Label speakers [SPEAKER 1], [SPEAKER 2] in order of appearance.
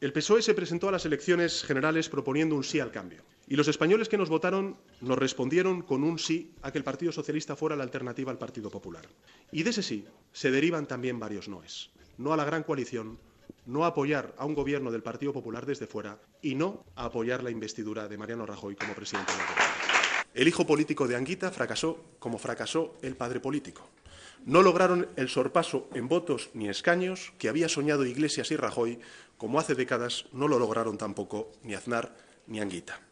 [SPEAKER 1] El PSOE se presentó a las elecciones generales proponiendo un sí al cambio. Y los españoles que nos votaron nos respondieron con un sí a que el Partido Socialista fuera la alternativa al Partido Popular. Y de ese sí se derivan también varios noes. No a la gran coalición, no a apoyar a un gobierno del Partido Popular desde fuera y no a apoyar la investidura de Mariano Rajoy como presidente del gobierno. El hijo político de Anguita fracasó como fracasó el padre político. No lograron el sorpaso en votos ni escaños que había soñado Iglesias y Rajoy, como hace décadas no lo lograron tampoco ni Aznar ni Anguita.